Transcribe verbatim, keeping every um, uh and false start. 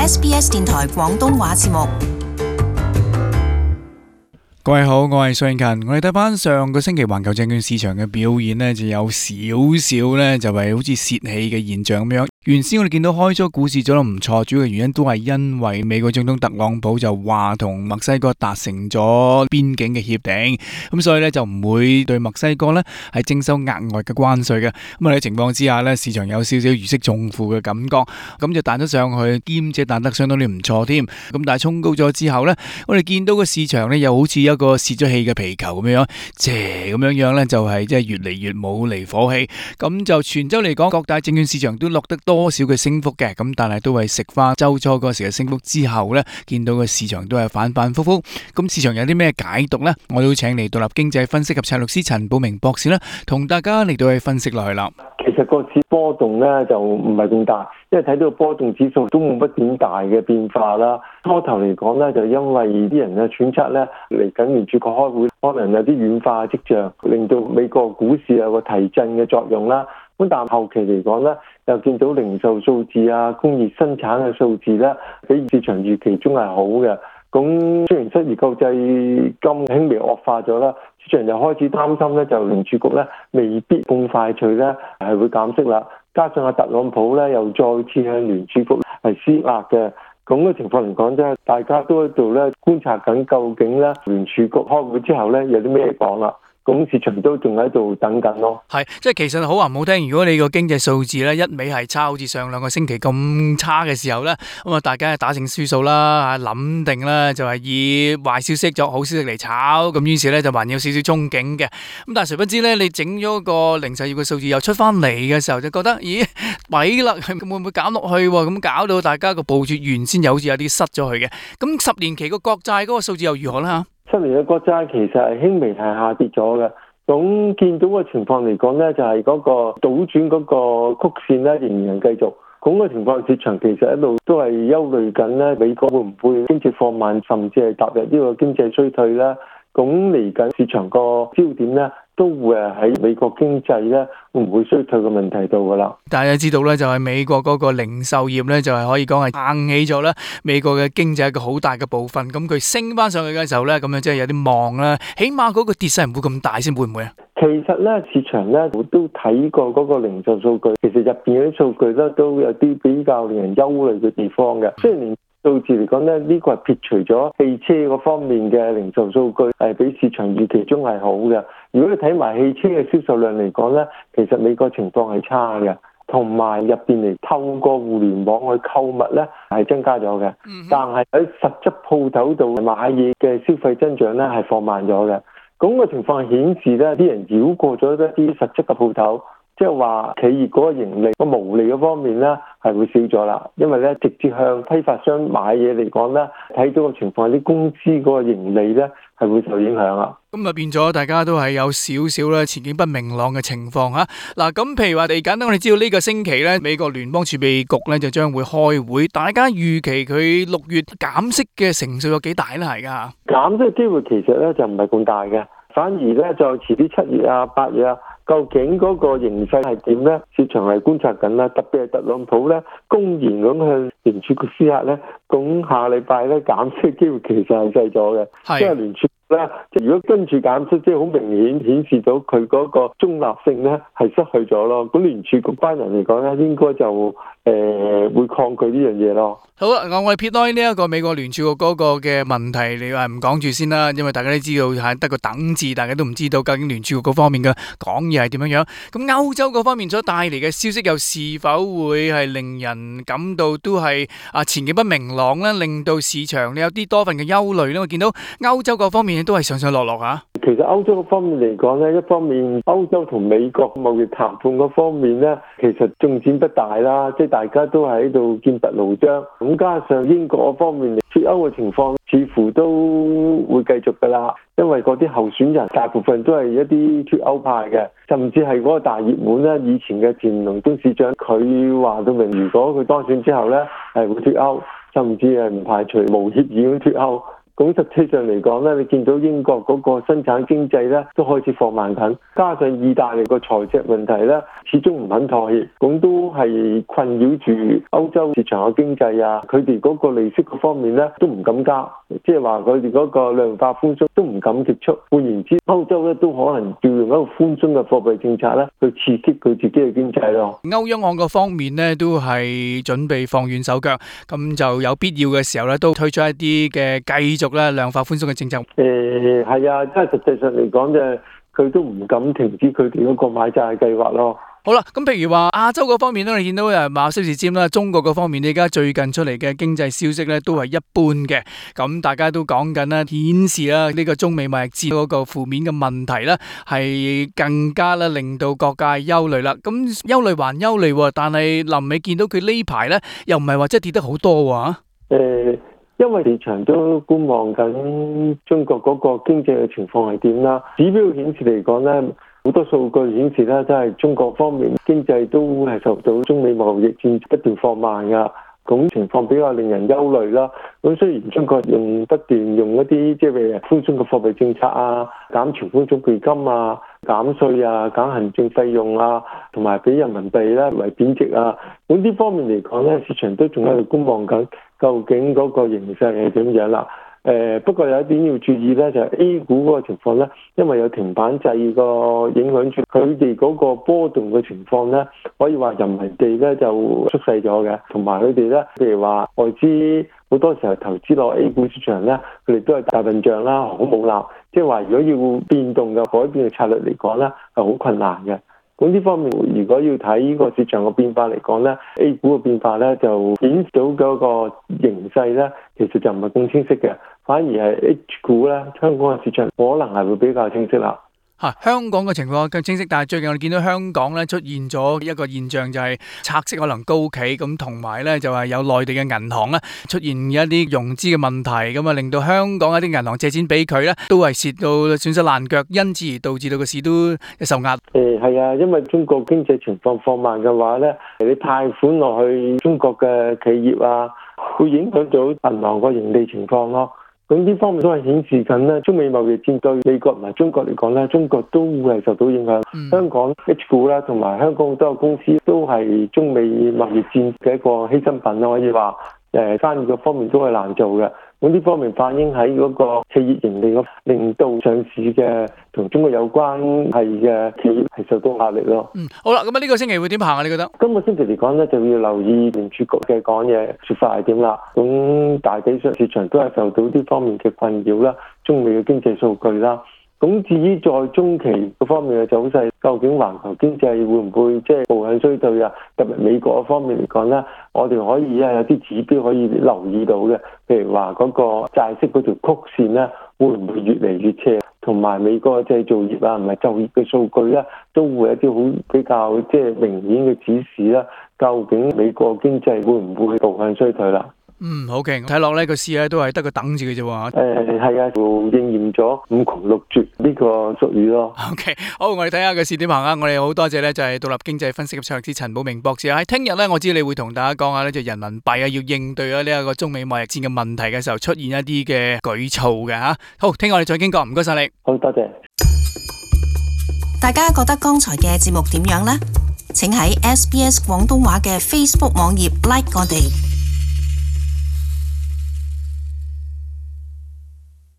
S B S 電台廣東話節目。 各位好，我係蘇永勤。我哋睇翻上個星期環球證券市場嘅表現呢，就有少少呢，就係好似泄氣嘅現象咁樣。原先我哋見到開咗股市做得唔錯，主要嘅原因都係因為美國總統特朗普就話同墨西哥達成咗邊境嘅協定，咁所以呢，就唔會對墨西哥呢係徵收額外嘅關稅嘅。咁喺情況之下呢，市場有少少如釋重負嘅感覺，咁就彈得上去，兼且彈得相當之唔錯添。咁但係衝高咗之後呢，我哋見到個市場呢又好似一個泄咗氣嘅皮球咁樣，斜咁樣樣咧，就係即係越嚟越冇離火氣。咁就全周嚟講，各大證券市場都錄得多少嘅升幅嘅，咁但係都係食翻周初嗰時嘅升幅之後咧，見到個市場都係反反复复。咁市場有啲咩解讀呢？我都請嚟獨立經濟分析及策略師陳寶明博士咧，同大家嚟到去分析落去啦。 其實個市波動咧就唔係咁大，因為睇到波動指數都冇乜點大嘅變化啦。初頭嚟講咧，就因為啲人嘅揣測咧，嚟緊聯儲局開會，可能有啲軟化嘅跡象，令到美國股市有個提振嘅作用啦。咁但係後期嚟講咧，又見到零售數字啊、工業生產嘅數字咧，比市場預期中係好嘅。咁雖然失業救濟金輕微惡化咗啦，市場又開始擔心咧，就聯儲局咧未必咁快脆咧係會減息啦。加上阿特朗普咧又再次向聯儲局係施壓嘅，咁嘅情況嚟講啫，大家都喺度咧觀察緊究竟咧聯儲局開會之後咧有啲咩講啦。咁市場都仲喺度等緊咯。 係，即係其實好話唔好聽，如果你個經濟數字咧一味係差，好似上兩個星期咁差嘅時候咧，咁啊大家係打定輸數啦，諗定啦，就係以壞消息作好消息嚟炒，咁於是咧就還有少少憧憬嘅。咁但係誰不知咧，你整咗個零售業嘅數字又出翻嚟嘅時候，就覺得咦弊啦，會唔會減落去？咁搞到大家個部署原先又好似有啲失咗去嘅。咁十年期個國債嗰個數字又如何啦？吓？ 十年嘅國債其實係輕微係下跌咗嘅，咁見到嘅情況嚟講咧，就係嗰個倒轉嗰個曲線咧仍然繼續。咁嘅情況，市場其實一路都係憂慮緊咧，美國會唔會經濟放慢，甚至係踏入呢個經濟衰退咧？咁嚟緊市場個焦點咧，都會係喺美國經濟咧會唔會衰退嘅問題度噶啦。 大家知道咧，就係美國嗰個零售業咧，就係可以講係撐起咗咧美國嘅經濟一個好大嘅部分。咁佢升翻上去嘅時候咧，咁樣即係有啲望啦。起碼嗰個跌勢唔會咁大先，會唔會啊？ 其實咧，市場咧都睇過嗰個零售數據，其實入邊嗰啲數據咧都有啲比較令人憂慮嘅地方嘅。雖然連數字嚟講咧，呢個係撇除咗汽車嗰方面嘅零售數據，係比市場預期中係好嘅。如果你睇埋汽車嘅銷售量嚟講咧，其實美國情況係差嘅，同埋入邊嚟透過互聯網去購物咧係增加咗嘅，但係喺實質鋪頭度買嘢嘅消費增長咧係放慢咗嘅。咁個情況顯示咧，啲人繞過咗一啲實質嘅鋪頭。即係話企業嗰個盈利、個毛利嗰方面咧係會少咗啦，因為咧直接向批發商買嘢嚟講咧，睇到個情況，啲公司嗰個盈利咧係會受影響啊。 咁啊變咗大家都係有少少咧前景不明朗嘅情況嚇。嗱咁譬如話，嚟緊我哋知道呢個星期咧，美國聯邦儲備局咧就將會開會，大家預期佢六月減息嘅成數有幾大咧？係㗎， 減息嘅機會其實咧就唔係咁大嘅，反而咧就遲啲七月啊、八月啊。究竟嗰個形勢係點呢？市場係觀察緊啦，特別係特朗普咧公然咁向聯儲局施壓咧，咁下禮拜咧減息機會其實係細咗嘅，即係聯儲咧，即係如果跟住減息，即係好明顯顯示到佢嗰個中立性咧係失去咗咯。咁聯儲局班人嚟講咧，應該就誒、呃、會抗拒呢樣嘢咯。 好啦，我哋撇開呢一個美國聯儲局嗰個嘅問題，你話唔講住先啦，因為大家都知道係得個等字，大家都唔知道究竟聯儲局嗰方面嘅講嘢係點樣樣。咁歐洲嗰方面所帶嚟嘅消息又是否會係令人感到都係啊前景不明朗咧，令到市場你有啲多份嘅憂慮咧？我見到歐洲嗰方面都係上上落落嚇。 其實歐洲嗰方面嚟講咧，一方面歐洲同美國貿易談判嗰方面咧，其實進展不大啦，即係大家都喺度劍拔弩張。咁加上英國嗰方面脫歐嘅情況，似乎都會繼續噶啦，因為嗰啲候選人大部分都係一啲脫歐派嘅，甚至係嗰個大熱門咧，以前嘅前倫敦市長，佢話到明，如果佢當選之後咧係會脫歐，甚至係唔排除無協議咁脫歐。 咁實際上嚟講咧，你見到英國嗰個生產經濟咧都開始放慢緊，加上意大利個財赤問題咧，始終唔肯妥協，咁都係困擾住歐洲市場嘅經濟啊。佢哋嗰個利息嗰方面咧都唔敢加，即係話佢哋嗰個量化寬鬆都唔敢結束。換言之，歐洲咧都可能要用一個寬鬆嘅貨幣政策咧去刺激佢自己嘅經濟咯。 歐央行個方面咧都係準備放軟手腳，咁就有必要嘅時候咧都推出一啲嘅繼續咧量化寬鬆嘅政策。 誒係啊，即係實際上嚟講嘅，佢都唔敢停止佢哋嗰個買債計劃咯。 好啦，咁譬如話亞洲嗰方面咧，你見到誒馬蕭士尖啦，中國嗰方面，你而家最近出嚟嘅經濟消息咧都係一般嘅，咁大家都講緊啦，顯示啦呢個中美貿易戰嗰個負面嘅問題咧，係更加咧令到各界憂慮啦。咁憂慮還憂慮，但係臨尾見到佢呢排咧，又唔係話真係跌得好多喎。 誒，因為市場都觀望緊中國嗰個經濟嘅情況係點啦，指標顯示嚟講咧。好多數據顯示咧，真係中國方面經濟都係受到中美貿易戰不斷放慢噶，咁情況比較令人憂慮啦。咁雖然中國用不斷用一啲即係譬如寬鬆嘅貨幣政策啊、減存款準備金啊、減稅啊、減行政費用啊，同埋俾人民幣咧為貶值啊，咁呢方面嚟講咧，市場都仲喺度觀望緊，究竟嗰個形勢係點樣啦？誒、呃、不過有一點要注意咧，就係、是、A 股嗰個情況咧，因為有停板制個影響住，佢哋嗰個波動嘅情況咧，可以話人民幣咧就縮細咗嘅，同埋佢哋咧，譬如話外資好多時候投資落 A 股市場咧，佢哋都係大笨象啦，好冇鬧，即係話如果要變動嘅改變嘅策略嚟講咧，係好困難嘅。咁呢方面，如果要睇呢個市場嘅變化嚟講咧 ，A 股嘅變化咧就顯示到嗰個形勢咧，其實就唔係咁清晰嘅，反而係 H 股咧，香港嘅市場可能係會比較清晰啦。 嚇、啊，香港嘅情況更清晰，但係最近我哋見到香港咧出現咗一個現象，就係拆息可能高企，咁同埋咧就係有內地嘅銀行咧出現一啲融資嘅問題，咁啊令到香港一啲銀行借錢俾佢咧，都係蝕到損失爛腳，因此而導致到個市都受壓。 誒係啊，因為中國經濟情況放慢嘅話咧，你貸款落去中國嘅企業啊，會影響到銀行個盈利情況咯。咁呢方面都係顯示緊咧，中美貿易戰對美國同埋中國嚟講咧，中國都會係受到影響。嗯、香港 H 股啦，同埋香港好多公司都係中美貿易戰嘅一個犧牲品咯，可以話誒生意嘅方面都係難做嘅。咁呢方面反映喺嗰個企業盈利嗰，令到上市嘅同中國有關係嘅企業係受到壓力咯。 嗯，好啦，咁啊呢個星期會點行啊？你覺得？ 今個星期嚟講咧，就要留意聯儲局嘅講嘢説法係點啦。咁大體上市場都係受到呢方面嘅困擾啦，中美嘅經濟數據啦。咁至於在中期嗰方面嘅走勢，究竟環球經濟會唔會即係步向衰退啊？特別美國嗰方面嚟講咧，我哋可以啊有啲指標可以留意到嘅，譬如話嗰個債息嗰條曲線咧，會唔會越嚟越斜？同埋美國嘅製造業啊，唔係就業嘅數據咧，都會有一啲好比較即係明顯嘅指示啦。究竟美國經濟會唔會步向衰退啦？ 嗯，好嘅，睇落呢個市咧都係得個等字嘅啫喎。 誒係啊，就應驗咗五窮六絕呢個俗語咯。 OK， 好，我哋睇下個市點行啊！我哋好多謝咧，就係獨立經濟分析及策略師陳寶明博士啊。喺聽日咧，我知你會同大家講下咧，就人民幣啊，要應對咗呢一個中美貿易戰嘅問題嘅時候，出現一啲嘅舉措嘅吓。好，聽日我哋再傾過，唔該晒你。 好，多謝。 大家覺得剛才嘅節目點樣呢？請喺 S B S 廣東話嘅 Facebook 網頁 like 我哋。